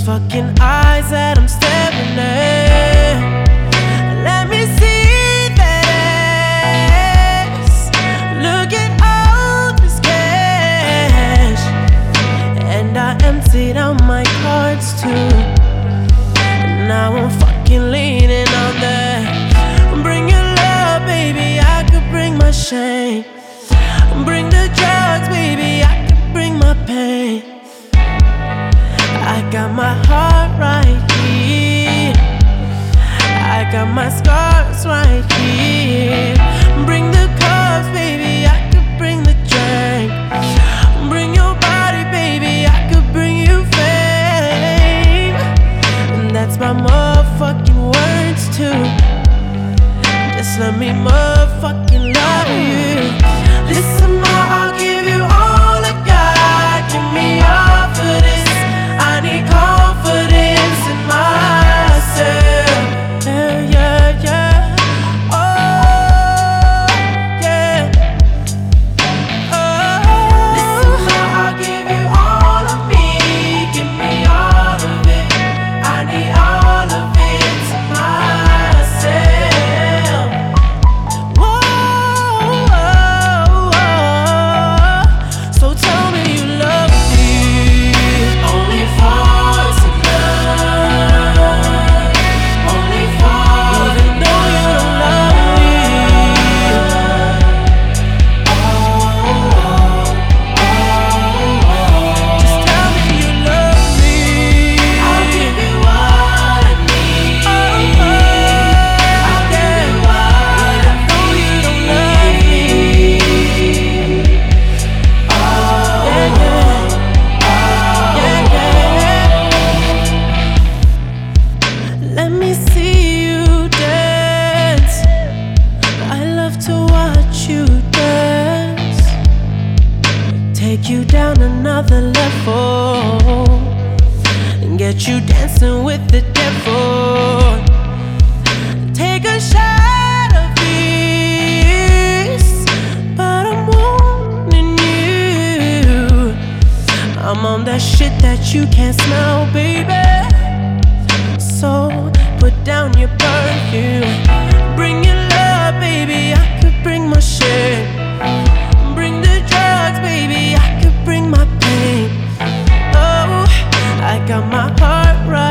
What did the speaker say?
fucking eyes that I'm staring at. Let me see that ass. Look at all this cash. And I emptied out my cards too. And now I'm fucking leaning on that. Bring your love, baby, I could bring my shame. Bring the drugs, baby, I could bring my pain. I got my heart right here. I got my scars right here. Bring the cups, baby, I could bring the drink. Bring your body, baby, I could bring you fame. And that's my motherfucking words too. Just let me motherfucking love you. Listen, ma, I'll give you all I got. Give me all for this. I need confidence in myself. Yeah, yeah, yeah. Oh, yeah. Oh. Listen, ma, I'll give you all of me. Give me all of it. I need all of it to myself. Whoa, whoa, whoa. So tell me you love me. Only for tonight. Only for even though you don't love me. Just tell me you love me. I'll give you what I need. I'll give you what even though you don't love me. Yeah, yeah, yeah. Let me see you dance. I love to watch you dance. Take you down another level and get you dancing with the devil. Take a shot of this, but I'm warning you. I'm on that shit that you can't smell, baby. So put down your perfume. Bring your love, baby, I could bring my shit. Bring the drugs, baby, I could bring my pain. Oh, I got my heart right.